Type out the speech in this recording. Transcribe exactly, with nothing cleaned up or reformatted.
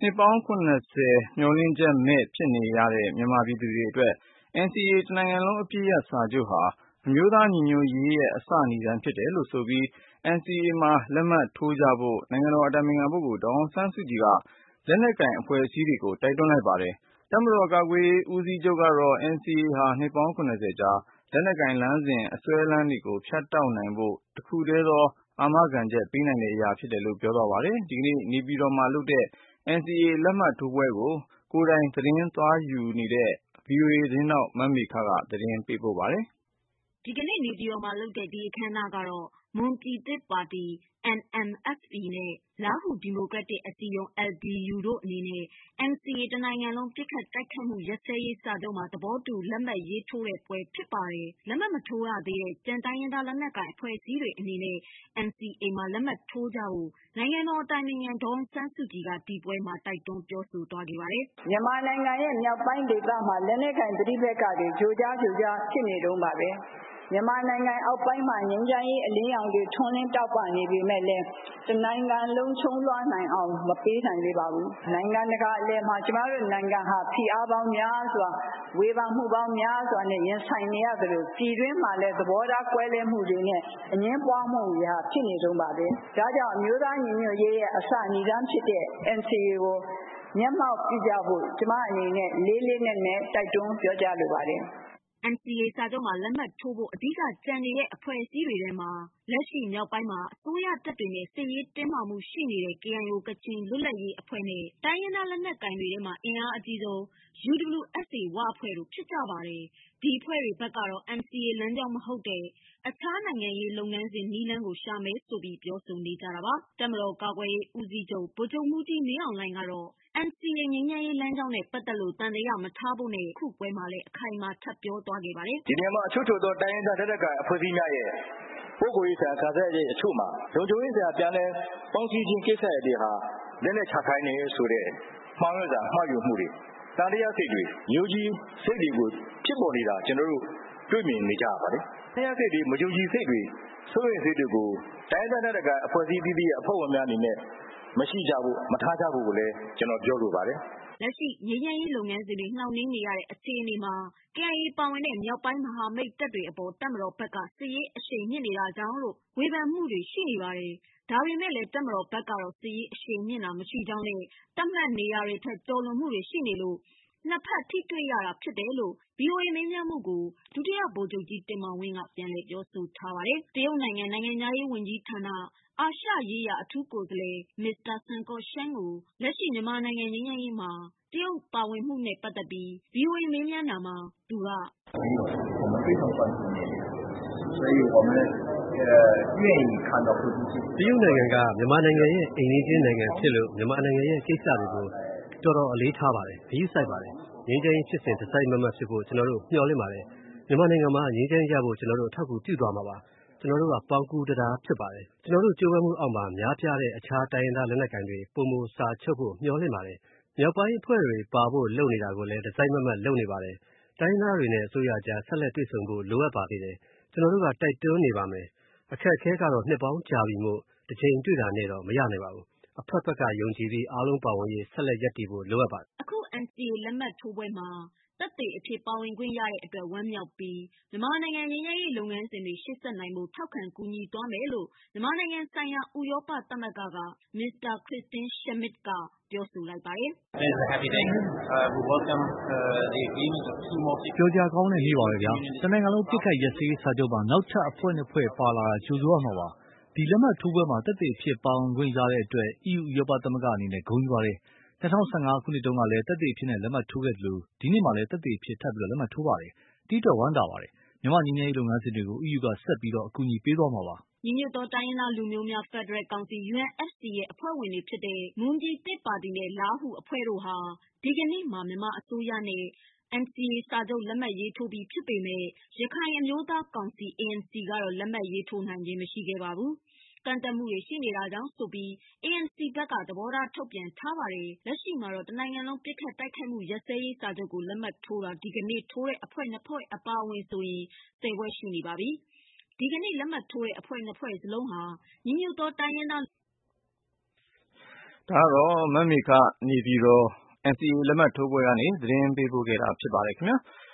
နှစ်ပေါင်း၇၀မျှော်လင့်ချက်မဲ့ဖြစ်နေရတဲ့မြန်မာပြည်သူတွေအတွက် အန်စီအေ တနိုင်ငံလုံးအပစ်ရပ်စာချုပ်ဟာအမျိုးသားညီညွတ်ရေးရဲ့အစနိဒါန်းဖြစ်တယ်လို့ဆိုပြီး အန်စီအေ မှာလက်မှတ်ထိုးကြဖို့နိုင်ငံတော်အတိုင်ပင်ခံပုဂ္ဂိုလ်ဒေါ်အောင်ဆန်းစုကြည်ကလက်နက်ကိုင်အဖွဲ့အစည်းတွေကိုတိုက်တွန်းလိုက်ပါတယ်။ တပ်မတော်ကာကွယ်ရေးဦးစီးချုပ်ကတော့ အန်စီအေ ဟာနှစ်ပေါင်း၇၀ကြာလက်နက်ကိုင်လမ်းစဉ်အစွဲလမ်းတွေကိုဖြတ်တောက်နိုင်ဖို့တခုတည်းသောအာမခံချက်ပေးနိုင်တဲ့အရာဖြစ်တယ်လို့ပြောသွားပါတယ်။ ဒီကနေ့နေပြည်တော်မှာလုပ်တဲ့ အန်စီအေ လက်မှတ်ထိုးပွဲကို ကိုယ်တိုင်သတင်းသွားယူနေတဲ့ ဗွီအိုအေသတင်းထောက်မမေခကသတင်းပေးပို့ထားပါတယ်။ ဒီကနေ့နေပြည်တော်မှာလုပ်တဲ့ဒီအခမ်းအနားကတော့ မွန်ပြည်သစ်ပါတီ အန် အမ် အက်ဖ် ပီ နဲ့ လားဟူဒီမိုကရက်တစ်အစည်းအရုံး အယ်လ် ဒီ ယူ တို့အနေနဲ့ အန်စီအေ တနိုင်ငံလုံးပစ်ခတ်တိုက်ခိုက်မှုရပ်စဲရေးစာချုပ်မှာသဘောတူလက်မှတ်ရေးထိုးတဲ့ပွဲဖြစ်ပါတယ်။ လက်မှတ်မထိုးရသေးတဲ့ကျန်တိုင်းရင်းသားလက်နက်ကိုင်အဖွဲ့အစည်းတွေအနေနဲ့ အန်စီအေ မှာလက်မှတ်ထိုးကြဖို့နိုင်ငံတော်အတိုင်ပင်ခံဒေါ်အောင်ဆန်းစုကြည်ကဒီပွဲမှာတိုက်တွန်းပြောဆိုသွားပါတယ်။ မြန်မာနိုင်ငံရဲ့မြောက်ပိုင်းဒေသမှာလက်နက်ကိုင်ပဋိပက္ခတွေကြိုကြားကြိုကြားဖြစ်နေတုန်းပါပဲ။မြန်မာနိုင်ငံအောက်ပိုင်းမှာငြိမ်းချမ်းရေးအလင်းရောင်တွေထွန်းလင်းတောက်ပနေပေမဲ့လည်းတနိုင်ငံလုံးချုံးလွှမ်းနိုင်အောင်မပေးနိုင်သေးပါဘူး။နိုင်ငံတကာအလယ်မှာကျမတို့နိုင်ငံဟာဖိအားပေါင်းများစွာဝေဖန်မှုပေါင်းများစွာနဲ့ရင်ဆိုင်နေရသလိုပြည်တွင်းမှာလည်းသဘောထားကွဲလွဲမှုတွေနဲ့အငြင်းပွားမှုတွေဟာဖြစ်နေတုန်းပါပဲ။ဒါကြောင့်အမျိုးသားညီညွတ်ရေးရဲ့အစနိဒါန်းဖြစ်တဲ့ အန်စီအေ ကိုမျက်မှောက်ပြုကြဖို့ကျမအနေနဲ့လေးလေးနက်နက်တိုက်တွန်းပြောကြားလိုပါတယ်။အန်စီအေ စာချုပ်မှာလက်မှတ်ထိုးဖို့အဓိကကျန်နေတဲ့အဖွဲ့အစည်းတွေထဲမှာလက်ရှိမြောက်ပိုင်းမှာအစိုးရတပ်တွေနဲ့စစ်ရေးတင်းမာမှုရှိနေတဲ့ ကေအိုင်အို ကချင်လွတ်လပ်ရေးအဖွဲ့နဲ့တိုင်းရင်းသားလက်နက်ကိုင်တွေထဲမှာအင်အားအကြီးဆုံး ယူဒဘလျူအက်စ်အေ ဝအဖွဲ့တို့ဖြစ်ကြပါတယ်။ ဒီအဖွဲ့တွေဘက်ကတော့ အန်စီအေ လမ်းကြောင်းမဟုတ်တဲ့အခြားနိုင်ငံရေးလုပ်ငန်းစဉ်နည်းလမ်းကိုရှာမယ်ဆိုပြီးပြောဆိုနေကြတာပါ။ တပ်မတော်ကာကွယ်ရေးဦးစီးချုပ်ဗိုလ်ချုပ်မှူးကြီးမင်းအောင်လှိုင်ကတော့ အန်စီအေ ငြိမ်းချမ်းရေးလမ်းကြောင်းနဲ့ပတ်သက်လို့သံသယမထားဖို့နဲ့အခုပွဲမှာလည်းအခိုင်အမာထပ်ပြောသွားခဲ့ပါတယ်။ဒီနေရာမှာအချို့ချို့သောတိုင်းရင်းသားလက်နက်ကိုင်အဖွဲ့အစည်းများရဲ့ပုဂ္ဂိုလ်ရေးဆိုင်ရာခံစားချက်အချို့မှာလုံခြုံရေးဆိုင်ရာပြန်လည်ပေါင်းစည်းခြင်းကိစ္စတွေဟာလက်နက်ချခိုင်းနေဆိုတဲ့မှားယွင်းစွာမှားယွင်းမှုတွေတန်တရားစိတ်တွေမျိုးကြီးစိတ်တွေကိုဖြစ်ပေါ်နေတာကျွန်တော်တို့တွေ့မြင်နေကြရပါတယ်။တရားစိတ်တွေမယုံကြည်စိတ်တွေစိုးရိမ်စိတ်တွေကိုတိုင်းဒေသနဲ့တကာအဖွဲ့အစည်းသီးသီးရဲ့အဖွဲ့ဝင်များအနေနဲ့မရှိကြဘူးမထားကြဘူးကိုလည်းကျွန်တော်ပြောလိုပါတယ်။လက်ရှိငြိမ်းချမ်းရေးလုပ်ငန်းစဉ်တွေနှောင့်နှေးနေရတဲ့အခြေအနေမှာ ကေအိုင်အေ ပါဝင်တဲ့မြောက်ပိုင်းမဟာမိတ်တပ်တွေအပေါ်တပ်မတော်ဘက်ကစစ်ရေးအရှိန်မြှင့်နေတာကြောင့်လို့ဝေဖန်မှုတွေရှိနေပါတယ်။ဒါပေမဲ့လည်းတပ်မတော်ဘက်ကတော့စစ်ရေးအရှိန်မြှင့်တာမရှိကြောင်းနဲ့သတ်မှတ်နေရာတွေထက်ကျော်လွန်မှုတွေရှိနေလို့နှစ်ဖက်ထိတွေ့ရတာဖြစ်တယ်လို့ ဗွီအိုအေမေးမြန်းမှုကိုဒုတိယဗိုလ်ချုပ်ကြီးတင်မောင်ဝင်းကပြန်လည်ပြောဆိုထားပါတယ်။ တရုတ်နိုင်ငံနိုင်ငံခြားရေးဝန်ကြီးဌာနအာရှရေးရာအထူးကိုယ်စားလှယ်မစ္စတာဆန်ကော့ရှန်းကိုလက်ရှိမြန်မာနိုင်ငံငြိမ်းချမ်းရေးမှာတရုတ်ပါဝင်မှုနဲ့ပတ်သက်ပြီးဗွီအိုအေမေးမြန်းတာမှာသူက我们非常关注缅甸，所以我们呃愿意看到会不会တရုတ်နိုင်ငံကမြန်မာနိုင်ငံရဲ့အိမ်နီးချင်းနိုင်ငံဖြစ်လို့မြန်မာနိုင်ငံရဲ့ကိစ္စတွေကိုတော်တော်အလေးထားပါတယ်ဂရုစိုက်ပါတယ်ငြိမ်းချမ်းရေးဖြစ်စဉ်တစိုက်မတ်မတ်ဖြစ်ဖို့ကျွန်တော်တို့မျှော်လင့်ပါတယ်မြန်မာနိုင်ငံမှာငြိမ်းချမ်းရဖို့ကျွန်တော်တို့အထောက်အကူပြုသွားမှာပါကျွန်တော်တို့ကပေါင်းကူးတရားဖြစ်ပါတယ်ကျွန်တော်တို့ကြိုးပမ်းမှုအောက်မှာများပြားတဲ့အခြားတိုင်းရင်းသားလက်နက်ကိုင်တွေပုံမူစာချုပ်ဖို့မျှော်လင့်ပါတယ်မြောက်ပိုင်းအဖွဲ့တွေပါဖို့လုပ်နေတာကိုလည်းတစိုက်မတ်မတ်လုပ်နေပါတယ်တိုင်းသားတွေနဲ့အစိုးရကြားဆက်လက်တွေ့ဆုံဖို့လိုအပ်ပါသေးတယ်ကျွန်တော်တို့ကတိုက်တွန်းနေပါမယ်အခက်အခဲကတော့နှစ်ပေါင်းကြာပြီမို့တစ်ချိန်တွေ့တာနဲ့တော့မရနိုင်ပါဘူးအဖက်ဖက်ကယုံကြည်ပြီးအားလုံးပါဝင်ရေးဆက်လက်ရပ်တည်ဖို့လိုအပ်ပါတယ်အခု အန်စီအေ လက်မှတ်ထိုးပွဲမှာသက်သေအဖြစ်ပါဝင်ခွင့်ရတဲ့အတွက်ဝမ်းမြောက်ပြီးမြန်မာနိုင်ငံငြိမ်းချမ်းရေးလုပ်ငန်းစဉ်တွေရှေ့ဆက်နိုင်ဖို့ထောက်ခံကူညီသွားမယ်လို့မြန်မာနိုင်ငံဆိုင်ရာဥရောပသမဂ္ဂကမစ္စတာခရစ်တင်းရှမစ်ကပြောဆိုလိုက်ပါတယ်။ပြောစရာကောင်းတဲ့နေ့ပါပဲဗျာ။တနိုင်ငံလုံးပြစ်ခတ်ရက်စဲရေးစာချုပ်မှာနောက်ထပ်အဖွဲ့နှစ်ဖွဲ့ပါလာတာကြိုဆိုရမှာပါ။ဒီလက်မှတ်ထိုးပွဲမှာသက်သေအဖြစ်ပါဝင်ခွင့်ရတဲ့အတွက် အီးယူဥရောပသမဂ္ဂအနေနဲ့ဂုဏ်ယူပါတယ်။၂၀၁၅ခုနှစ်တုန်းကလည်းသက်သေအဖြစ်လက်မှတ်ထိုးခဲ့သလိုဒီနှစ်မှာလည်းသက်သေအဖြစ်ထပ်လက်မှတ်ထိုးပါတယ်။ဒီအတွက်ဝမ်းသာပါတယ်။မြန်မာငြိမ်းချမ်းရေးလုပ်ငန်းစဉ်တွေကို အီးယူကဆက်ပြီးအကူအညီပေးသွားမှာပါ။ညီညွတ်သောတိုင်းရင်းသားလူမျိုးများဖက်ဒရယ်ကောင်စီ ယူအန်အက်ဖ်စီ ရဲ့အဖွဲ့ဝင်တွေဖြစ်တဲ့မွန်ပြည်သစ်ပါတီနဲ့လားဟူအဖွဲ့တို့ဟာဒီကနေ့မှာမြန်မာအစိုးရနဲ့ အန်စီအေ စာချုပ်လက်မှတ်ရေးထိုးပြီးဖြစ်ပေမဲ့ရခိုင်အမျိုးသားကောင်စီ အေအန်စီ ကတော့လက်မှတ်ရေးထိုးနိုင်ခြင်းမရှိခဲ့ပါဘူး။ကန့်သတ်မှုတွေရှိနေတာကြောင့်ဆိုပြီး အေအန်စီ ဘက်ကသဘောထားထုတ်ပြန်ထားပါတယ်။လက်ရှိမှာတော့တနိုင်ငံလုံးပစ်ခတ်တိုက်ခိုက်မှုရပ်စဲရေးစာချုပ်ကိုလက်မှတ်ထိုးတာဒီကနေ့ထိုးတဲ့အဖွဲ့နှစ်ဖွဲ့အပါအဝင်ဆိုရင်ဆယ်ဖွဲ့ရှိနေပါပြီ။ဒီကနေ့လက်မှတ်ထိုးတဲ့အဖွဲ့နှစ်ဖွဲ့စလုံးဟာညီညွတ်သောတိုင်းရင်းသားဒါကတော့မမေခနေပြည်တော် အန်စီအေ လက်မှတ်ထိုးပွဲကနေသတင်းပေးပို့ခဲ့တာဖြစ်ပါတယ်ခင်ဗျာ